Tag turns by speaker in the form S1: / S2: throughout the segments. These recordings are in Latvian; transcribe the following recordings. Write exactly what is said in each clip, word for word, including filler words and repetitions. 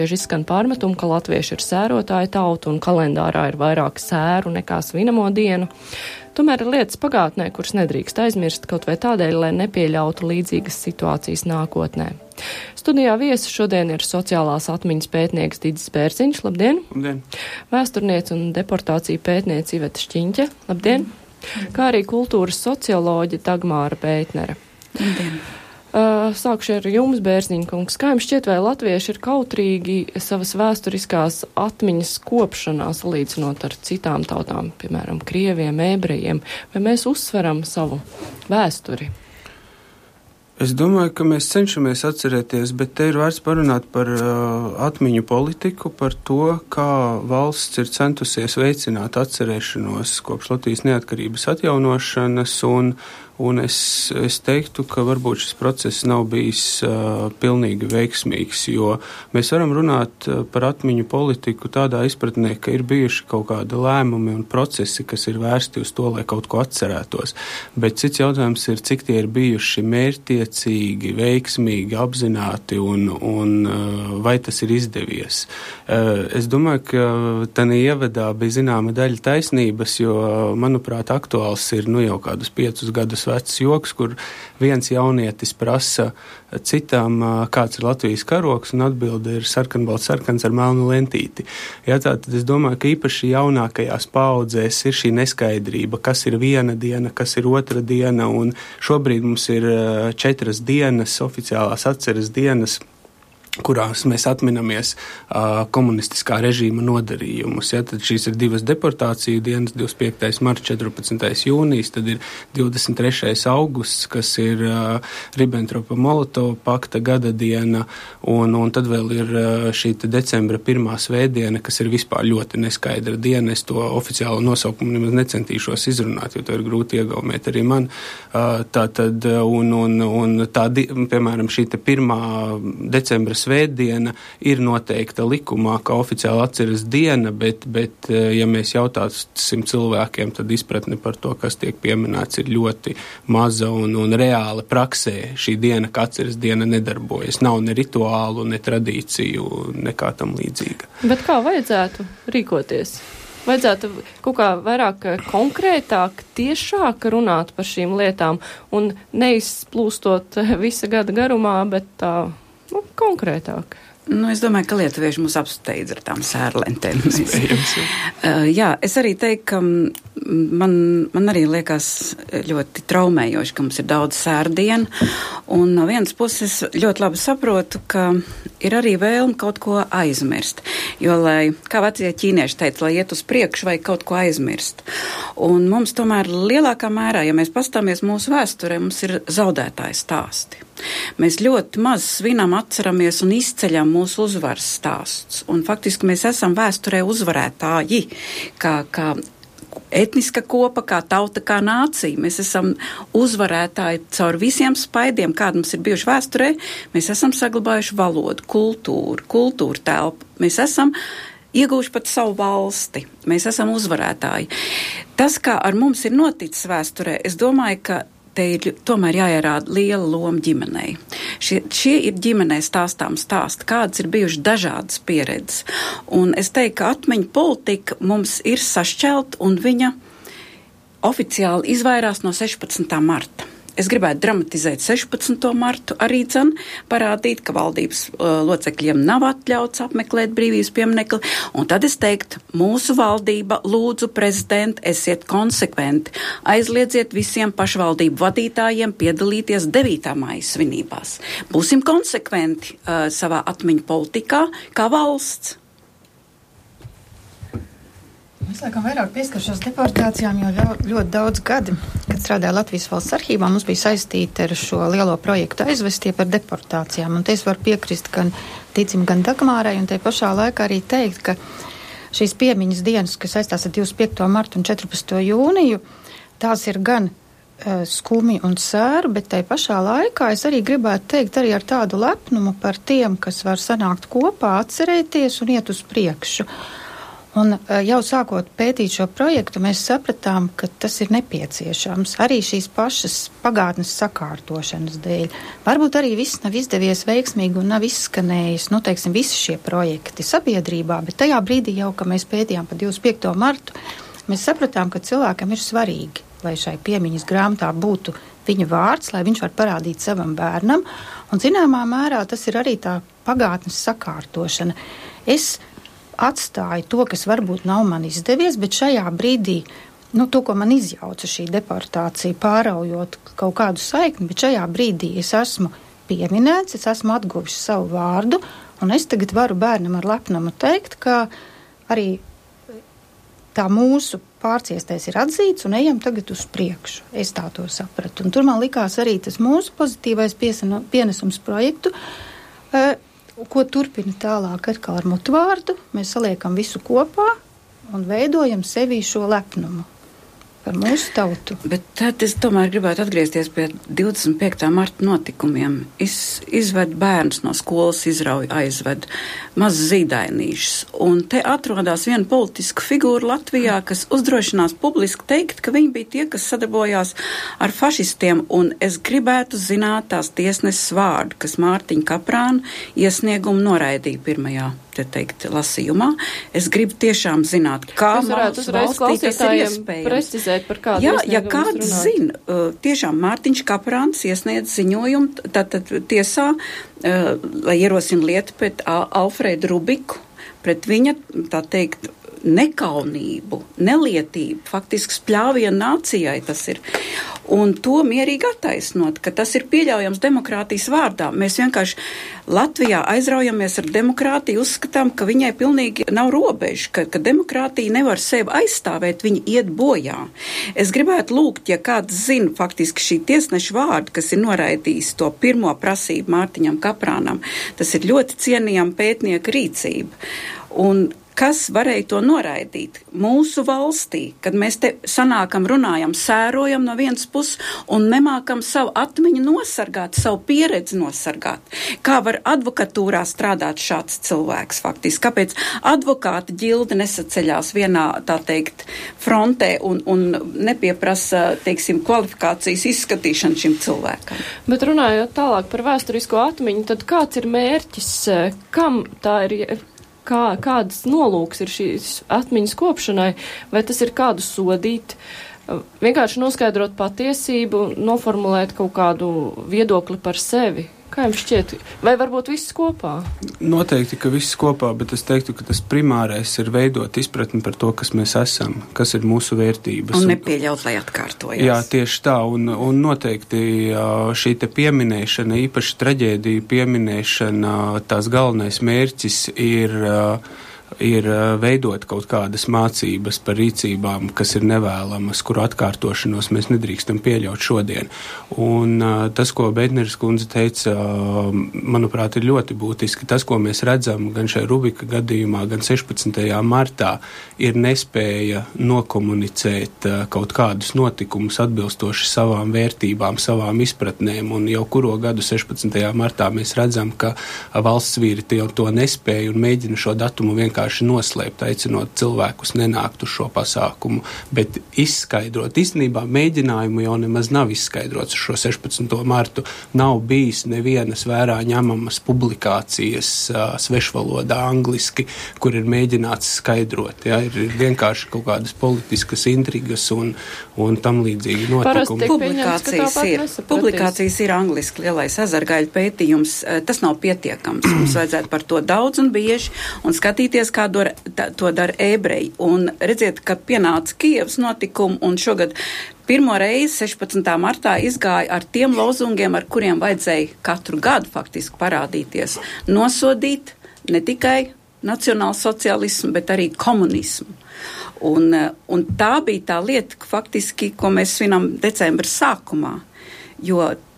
S1: Izskan pārmetumu, ka latvieši ir sērotāja tauta un kalendārā ir vairāk sēru nekā svinamo dienu. Tomēr ir lietas pagātnē, kuras nedrīkst aizmirst kaut vai tādēļ, lai nepieļautu līdzīgas situācijas nākotnē. Studijā viesi šodien ir sociālās atmiņas pētnieks Didis Bērziņš, labdien!
S2: Labdien!
S1: Vēsturniece un deportāciju pētniece Iveta Šķiņķe, labdien! Kā arī kultūras socioloģe Dagmāra Beitnere.
S3: Labdien!
S1: Uh, sākšu ar jums, Bērziņkungs. Kā jums šķiet, vai latvieši ir kautrīgi savas vēsturiskās atmiņas kopšanā salīdzinot ar citām tautām, piemēram, krieviem, ebrejiem, vai mēs uzsveram savu vēsturi?
S2: Es domāju, ka mēs cenšamies atcerēties, bet te ir vērts parunāt par uh, atmiņu politiku, par to, kā valsts ir centusies veicināt atcerēšanos kopš Latvijas neatkarības atjaunošanas, un Un es, es teiktu, ka varbūt šis process nav bijis uh, pilnīgi veiksmīgs, jo mēs varam runāt par atmiņu politiku tādā izpratnē, ka ir bijuši kaut kādi lēmumi un procesi, kas ir vērsti uz to, lai kaut ko atcerētos. Bet cits jautājums ir, cik tie ir bijuši mērķtiecīgi, veiksmīgi, apzināti un, un uh, vai tas ir izdevies. Uh, es domāju, ka tanī ievadā bija zināma daļa taisnības, jo, manuprāt, aktuāls ir nu jau kādus piecus gadus vecs joks, kur viens jaunietis prasa citam, kāds ir Latvijas karoks, un atbilde ir sarkanbalts sarkans ar melnu lentīti. Jā, tātad es domāju, ka īpaši jaunākajās paudzēs ir šī neskaidrība, kas ir viena diena, kas ir otra diena, un šobrīd mums ir četras dienas, oficiālās atceres dienas, kurās mēs atminamies uh, komunistiskā režīma nodarījumus. Ja? Tad šīs ir divas deportāciju dienas, divdesmit piektais marts, četrpadsmitais jūnijas, tad ir divdesmit trešais augusts, kas ir uh, Ribbentropa-Molotova pakta gada diena, un, un tad vēl ir uh, šī decembra pirmā svētdiena, kas ir vispār ļoti neskaidra diena. Es to oficiālo nosaukumu nemaz necentīšos izrunāt, jo to ir grūti iegaumēt arī man. Uh, tā tad, un, un, un tā, piemēram, šī te pirmā decembra svētdiena ir noteikta likumā, kā oficiāli atceres diena, bet, bet ja mēs jautāsim cilvēkiem, tad izpratne par to, kas tiek pieminēts, ir ļoti maza un, un reāli praksē šī diena, kā atceres diena nedarbojas. Nav ne rituālu, ne tradīciju, nekā tam līdzīga.
S1: Bet kā vajadzētu rīkoties? Vajadzētu kaut kā vairāk konkrētāk, tiešāk runāt par šīm lietām un neizplūstot visa gada garumā, bet tā, nu, konkrētāk.
S3: Nu, es domāju, ka lietuvieši mūs apsteidz ar tām sērlentēm. uh, jā, es arī teiktu, ka man, man arī liekas ļoti traumējoši, ka mums ir daudz sērdienu, un no vienas puses ļoti labi saprotu, ka ir arī vēlme kaut ko aizmirst, jo, lai, kā vecie ķīnieši teica, lai iet uz priekšu, vai kaut ko aizmirst. Un mums tomēr lielākā mērā, ja mēs pastāmies mūsu vēsturē, mums ir zaudētāji stāsti. Mēs ļoti maz svinam, atceramies un izceļam mūsu uzvaras stāstus. Un faktiski mēs esam vēsturē uzvarētāji, kā, kā etniska kopa, kā tauta, kā nācija. Mēs esam uzvarētāji caur visiem spaidiem, kādi mums ir bijuši vēsturē. Mēs esam saglabājuši valodu, kultūru, kultūru telpu. Mēs esam iegūši pat savu valsti. Mēs esam uzvarētāji. Tas, kā ar mums ir noticis vēsturē, es domāju, ka te ir tomēr jāierāda liela loma ģimenei. Šie, šie ir ģimenei stāstām stāsti, kādas ir bijušas dažādas pieredzes. Un es teiktu, ka atmiņu politika mums ir sašķelta un viņa oficiāli izvairās no sešpadsmitā marta. Es gribētu dramatizēt sešpadsmito martu, arī dzen parādīt, ka valdības uh, locekļiem nav atļauts apmeklēt brīvības pieminekli, un tad es teiktu, mūsu valdība, lūdzu, prezidenti, esiet konsekventi, aizliedziet visiem pašvaldību vadītājiem piedalīties devītā māja svinībās. Būsim konsekventi uh, savā atmiņu politikā, kā valsts.
S4: Es laikam vairāk pieskaršos deportācijām, jo ļoti daudz gadi, kad strādāja Latvijas valsts arhīvā, mums bija saistīta ar šo lielo projektu aizvestie par deportācijām. Un te es varu piekrist gan Ticim, gan Dagmārai, un te pašā laikā arī teikt, ka šīs piemiņas dienas, kas saistās ar divdesmit piekto martu un četrpadsmito jūniju, tās ir gan uh, skumi un sēru, bet tai pašā laikā es arī gribētu teikt arī ar tādu lepnumu par tiem, kas var sanākt kopā, atcerēties un iet uz priekšu. Un jau sākot pētīt šo projektu, mēs sapratām, ka tas ir nepieciešams arī šīs pašas pagātnes sakārtošanas dēļ. Varbūt arī viss nav izdevies veiksmīgi un nav izskanējis, nu, teiksim, visi šie projekti sabiedrībā, bet tajā brīdī jau, ka mēs pētījām par divdesmit piekto martu, mēs sapratām, ka cilvēkam ir svarīgi, lai šai piemiņas grāmatā būtu viņa vārds, lai viņš var parādīt savam bērnam, un zināmā mērā tas ir arī tā pagātnes sakārtošana. Es atstāju to, kas varbūt nav man izdevies, bet šajā brīdī, nu, to, ko man izjauca šī deportācija, pāraujot kaut kādu saikni, bet šajā brīdī es esmu pieminēts, es esmu atguvis savu vārdu, un es tagad varu bērnam ar lepnumu teikt, ka arī tā mūsu pārciestais ir atzīts un ejam tagad uz priekšu. Es tā to sapratu. Un tur man likās arī tas mūsu pozitīvais piesano, pienesums projektu, uh, ko turpina tālāk atkal ar mutvārdu. Mēs saliekam visu kopā un veidojam sevī šo lepnumu par mūsu tautu.
S3: Bet tad es tomēr gribētu atgriezties pie divdesmit piektā marta notikumiem. Es izvedu bērnus no skolas, izrauju, aizvedu maz zīdainīšus. Un te atrodas viena politiska figūra Latvijā, kas uzdrošinās publiski teikt, ka viņi bija tie, kas sadarbojās ar fašistiem. Un es gribētu zināt tās tiesneses vārdu, kas Mārtiņa Kaprāna iesniegumu noraidīja pirmajā, te teikt, lasījumā. Es gribu tiešām zināt, kā
S1: mūsu valstī tas ir iespējams. Par kādu
S3: Jā, ja kāds zina, uh, tiešām Mārtiņš Kaprāns iesniedz ziņojumu, tātad tiesā, uh, lai ierosina lietu pret uh, Alfredu Rubiku, pret viņa, tā teikt, nekaunību, nelietību, faktiski spļāvienu nācijai tas ir. Un to mierīgi attaisnot, ka tas ir pieļaujams demokrātijas vārdā. Mēs vienkārši Latvijā aizraujamies ar demokrātiju, uzskatām, ka viņai pilnīgi nav robežu, ka, ka demokrātija nevar sevi aizstāvēt, viņa iet bojā. Es gribētu lūgt, ja kāds zina faktiski šī tiesneša vārdu, kas ir noraidījis to pirmo prasību Mārtiņam Kaprānam, tas ir ļoti cienījama pētnieka rīcība. Un kas varēja to noraidīt? Mūsu valstī, kad mēs te sanākam, runājam, sērojam no vienas puses un nemākam savu atmiņu nosargāt, savu pieredzi nosargāt. Kā var advokatūrā strādāt šāds cilvēks faktiski? Kāpēc advokāti ģildi nesaceļās vienā, tā teikt, frontē un, un nepieprasa, teiksim, kvalifikācijas izskatīšanu šim cilvēkam?
S1: Bet runājot tālāk par vēsturisko atmiņu, tad kāds ir mērķis, kam tā ir... Kā, kādas nolūks ir šīs atmiņas kopšanai, vai tas ir kādu sodīt, vienkārši noskaidrot patiesību, noformulēt kaut kādu viedokli par sevi? Kā jums šķiet? Vai varbūt viss kopā?
S2: Noteikti, ka viss kopā, bet es teiktu, ka tas primārais ir veidot izpratni par to, kas mēs esam, kas ir mūsu vērtības.
S3: Un nepieļaut, lai atkārtojas.
S2: Jā, tieši tā, un, un noteikti šī te pieminēšana, īpaši traģēdiju pieminēšana, tās galvenais mērķis ir... ir veidot kaut kādas mācības par rīcībām, kas ir nevēlamas, kuru atkārtošanos mēs nedrīkstam pieļaut šodien. Un tas, ko Beitneres kundze teica, manuprāt, ir ļoti būtiski. Tas, ko mēs redzam gan šajā Rubika gadījumā, gan sešpadsmitajā martā, ir nespēja nokomunicēt kaut kādus notikumus atbilstoši savām vērtībām, savām izpratnēm, un jau kuro gadu sešpadsmitajā martā mēs redzam, ka valsts vīri to nespēja un mēģina šo datumu vienkārši noslēpt, aicinot cilvēkus nenākt uz šo pasākumu, bet izskaidrot. Īstenībā mēģinājumu jau nemaz nav izskaidrots šo sešpadsmito martu. Nav bijis nevienas vērā ņemamas publikācijas uh, svešvalodā angliski, kur ir mēģināts skaidrot. Ja? Ir vienkārši kaut kādas politiskas intrigas un, un tam līdzīgi notikumi.
S3: Publikācijas ir, publikācijas ir angliski, lielais azargaļu pētījums. Tas nav pietiekams. Mums vajadzētu par to daudz un bieži un skatīties, kā do, tā, to dara ebreji. Un redziet, ka pienāca Kijevas notikumu un šogad pirmo reizi sešpadsmitā martā izgāja ar tiem lozungiem, ar kuriem vajadzēja katru gadu faktiski parādīties. Nosodīt ne tikai nacionālsocialismu, bet arī komunismu. Un, un tā bija tā lieta, faktiski, ko mēs svinam decembra sākumā. Jo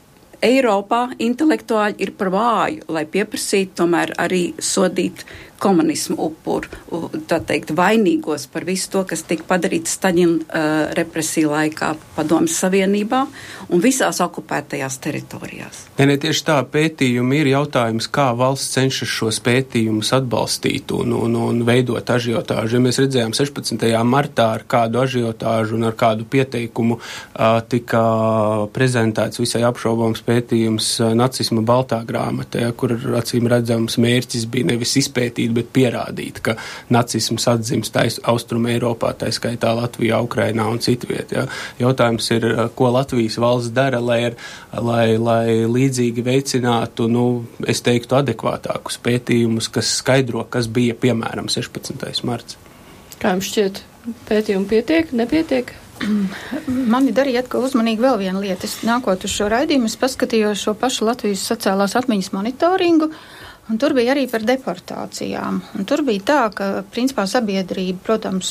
S3: Eiropā intelektuāļi ir par vāju, lai pieprasītu tomēr arī sodīt komunismu upuru, tā teikt, vainīgos par visu to, kas tika padarīts Staļina uh, represiju laikā Padomjas Savienībā un visās okupētajās teritorijās.
S2: Ne, ne, tieši tā pētījumi ir jautājums, kā valsts cenšas šos pētījumus atbalstīt un, un, un veidot ažiotāžu. Ja mēs redzējām sešpadsmitajā martā ar kādu ažiotāžu un ar kādu pieteikumu uh, tika prezentēts visai apšaubāms pētījums uh, nacisma baltā grāmatā, ja, kur acīm redzams mērķis bija nevis izpētīt, bet pierādīt, ka nacisms atzimst Austrum Eiropā, tā skaitā Latvijā, Ukrainā un citviet. Ja. Jautājums ir, ko Latvijas valsts dara, lai, ar, lai, lai līdzīgi veicinātu, nu, es teiktu, adekvātākus pētījumus, kas skaidro, kas bija, piemēram, sešpadsmitais marts.
S1: Kā jums šķiet, pētījumi pietiek, nepietiek?
S4: Mani darīja atkal uzmanīgi vēl viena lieta. Es nākot uz šo raidījumu, es paskatījos šo pašu Latvijas sociālās atmiņas monitoringu, un tur bija arī par deportācijām. Un tur bija tā, ka, principā, sabiedrība, protams,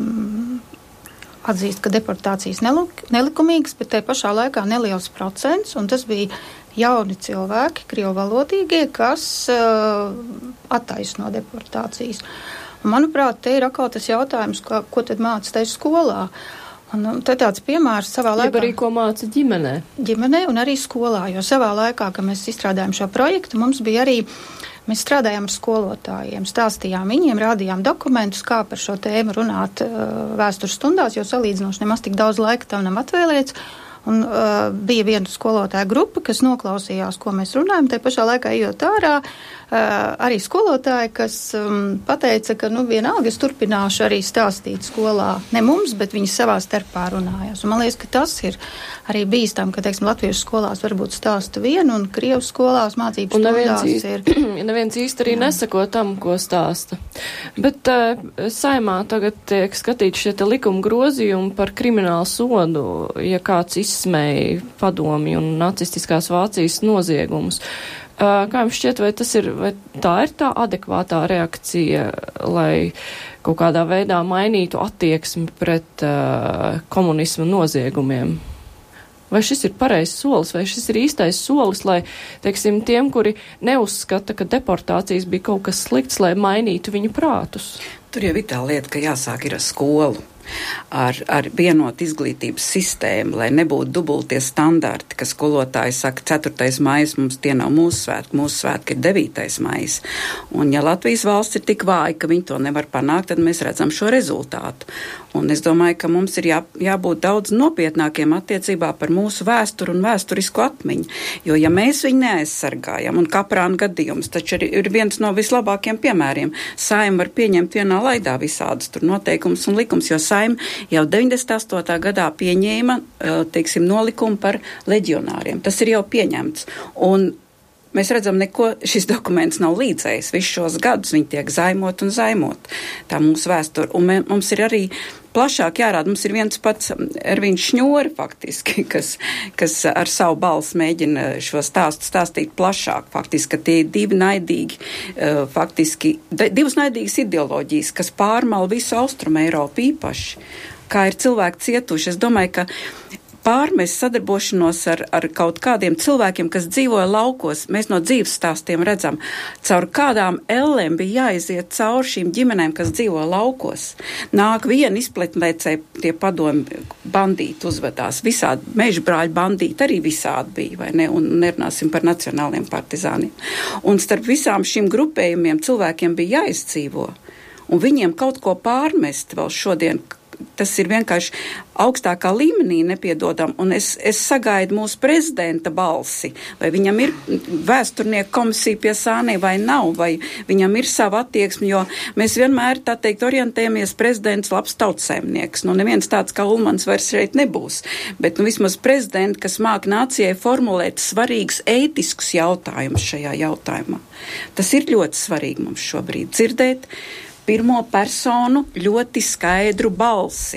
S4: atzīst, ka deportācijas nelik, nelikumīgas, bet tai pašā laikā neliels procents, un tas bija jauni cilvēki, krievalodīgie, kas uh, attaisno deportācijas. Un, manuprāt, te ir atkal tas jautājums, ko, ko tad māca tai skolā. Un te tāds piemērs savā laikā.
S1: Jeb arī, ko māca ģimenē.
S4: Ģimenē un arī skolā, jo savā laikā, kad mēs izstrādājām šo projektu, mums bija arī, mēs strādājām ar skolotājiem, stāstījām viņiem, rādījām dokumentus, kā par šo tēmu runāt uh, vēstures stundās, jo salīdzinoši nemaz tik daudz laika tam nav atvēlēts. Un uh, bija viena skolotāja grupa, kas noklausījās, ko mēs runājam, te pašā laikā ejot ārā, uh, arī skolotāji, kas um, pateica, ka, nu, vienalga es turpināšu arī stāstīt skolā, ne mums, bet viņi savā starpā runājās. Un man liekas, ka tas ir arī bīstam, ka, teiksim, latviešu skolās varbūt stāsta vienu, un krievu skolās mācības stundās ir.
S1: Un neviens īsti arī jā. Nesako tam, ko stāsta. Bet uh, saimā tagad tiek skatīts šie te likuma grozījumi par kriminālu sodu, ja kāds izsmēja padomju un nacistiskās Vācijas noziegumus. Uh, kā jums šķiet, vai tas ir, vai tā ir tā adekvātā reakcija, lai kaut kādā veidā mainītu attieksmi pret uh, komunismu noziegumiem? Vai šis ir pareizs solis, vai šis ir īstais solis, lai, teiksim, tiem, kuri neuzskata, ka deportācijas bija kaut kas slikts, lai mainītu viņu prātus?
S3: Tur jau ir tā lieta, ka jāsāk ir ar skolu. Ar, ar vienotu izglītības sistēmu, lai nebūtu dubultie standarti, ka skolotāji saka, ceturtais maijs mums tie nav mūsu svētki, mūsu svētki ir devītais maijs. Un ja Latvijas valsts ir tik vāja, ka viņi to nevar panākt, tad mēs redzam šo rezultātu. Un es domāju, ka mums ir jā, jābūt daudz nopietnākiem attiecībā par mūsu vēsturu un vēsturisku atmiņu. Jo ja mēs viņu neaizsargājam, un Kaprāna gadījums taču ir, ir viens no vislabākiem piemēriem, Saeima var pieņemt vienā laidā visādus tur noteikumus un likums, jo Saeima jau deviņdesmit astotā gadā pieņēma, teiksim, nolikumu par leģionāriem. Tas ir jau pieņemts. Un mēs redzam, neko šis dokuments nav līdzējis. Visus šos gadus viņi tiek zaimot un zaimot. Tā mūsu vēsture. Un mē, mums ir arī plašāk jārāda. Mums ir viens pats Ervīns Šņori faktiski, kas, kas ar savu balsi mēģina šo stāstu stāstīt plašāk. Faktiski, ka tie ir divi naidīgi, faktiski, divas naidīgas ideoloģijas, kas pārmal visu Austrumu Eiropu īpaši. Kā ir cilvēki cietuši. Es domāju, ka pārmest sadarbošanos ar, ar kaut kādiem cilvēkiem, kas dzīvoja laukos, mēs no dzīves stāstiem redzam, caur kādām ellēm bija jāiziet cauri šīm ģimenēm, kas dzīvo laukos. Nāk viena izpletnēcē, tie padomi bandīti uzvedās, visādi mežbrāļu bandīti arī visādi bija, vai ne, un nerunāsim par nacionāliem partizāniem. Un starp visām šīm grupējumiem cilvēkiem bija jāizdzīvo, un viņiem kaut ko pārmest vēl šodien, tas ir vienkārši augstākā līmenī nepiedodam, un es, es sagaidu mūsu prezidenta balsi, vai viņam ir vēsturnieku komisija pie sānī vai nav, vai viņam ir sava attieksme, jo mēs vienmēr, tā teikt, orientējamies prezidents labs tautsēmnieks. Nu, neviens tāds kā Ulmans vairs šeit nebūs, bet nu, vismaz prezidenti, kas māk nācijai formulēt svarīgus ētiskus jautājumus šajā jautājumā. Tas ir ļoti svarīgi mums šobrīd dzirdēt pirmo personu ļoti skaidru balsi.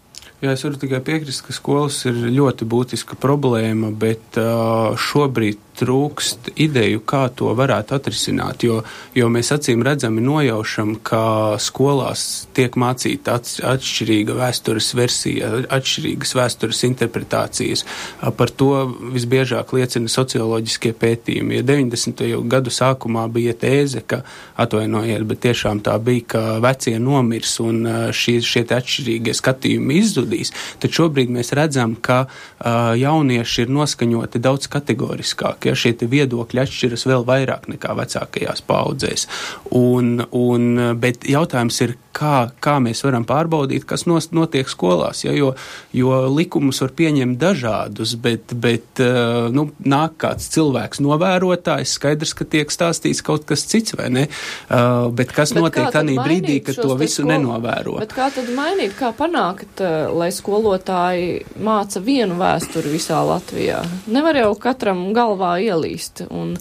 S2: Jā, es varu tikai piekrist, ka skolas ir ļoti būtiska problēma, bet uh, šobrīd trūkst ideju, kā to varētu atrisināt, jo, jo mēs acīm redzami nojaušam, ka skolās tiek mācīta atšķirīga vēstures versija, atšķirīgas vēstures interpretācijas. Par to visbiežāk liecina socioloģiskie pētījumi. Ja deviņdesmito gadu sākumā bija tēze, ka, atvainojiet, bet tiešām tā bija, ka vecie nomirs un šie, šie atšķirīgie skatījumi izzudīs, tad šobrīd mēs redzam, ka uh, jaunieši ir noskaņoti daudz kategoriskāk. Ja šie viedokļi atšķiras vēl vairāk nekā vecākajās paudzēs. Un, un, bet jautājums ir, kā, kā mēs varam pārbaudīt, kas notiek skolās, ja? jo, jo likumus var pieņemt dažādus, bet, bet nu, nāk kāds cilvēks novērotājs, skaidrs, ka tiek stāstīts kaut kas cits, vai ne? Uh, bet kas bet notiek tādā brīdī, kad to visu skolu... nenovēro?
S1: Bet kā tad mainīt, kā panākt, lai skolotāji māca vienu vēsturi visā Latvijā? Nevar jau katram galvā ielīt. Un,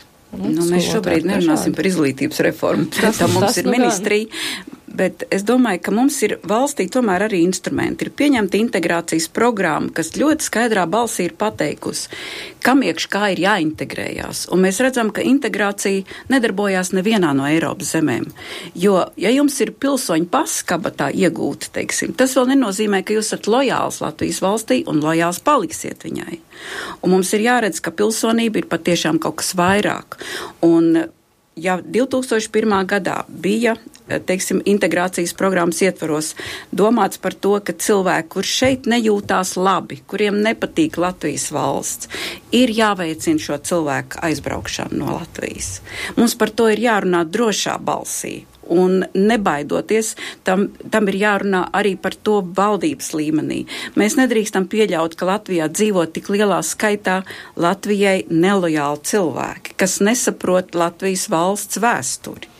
S1: un
S3: nu, mēs šobrīd nerunāsim par izglītības reformu. Tā mums ir ministrija. Bet es domāju, ka mums ir valstī tomēr arī instrumenti. Ir pieņemta integrācijas programma, kas ļoti skaidrā balsī ir pateikusi, kam iekš kā ir jāintegrējās. Un mēs redzam, ka integrācija nedarbojās nevienā no Eiropas zemēm. Jo, ja jums ir pilsoņu pass kabatā iegūta, teiksim, tas vēl nenozīmē, ka jūs esat lojāls Latvijas valstī un lojāls paliksiet viņai. Un mums ir jāredz, ka pilsonība ir patiešām kaut kas vairāk. Un ja divi tūkstoši pirmā gadā bija, teiksim, integrācijas programmas ietvaros domāts par to, ka cilvēki, kur šeit nejūtās labi, kuriem nepatīk Latvijas valsts, ir jāveicina šo cilvēku aizbraukšanu no Latvijas. Mums par to ir jārunā drošā balsī. Un nebaidoties, tam, tam ir jārunā arī par to valdības līmenī. Mēs nedrīkstam pieļaut, ka Latvijā dzīvo tik lielā skaitā Latvijai nelojāli cilvēki, kas nesaprot Latvijas valsts vēsturi.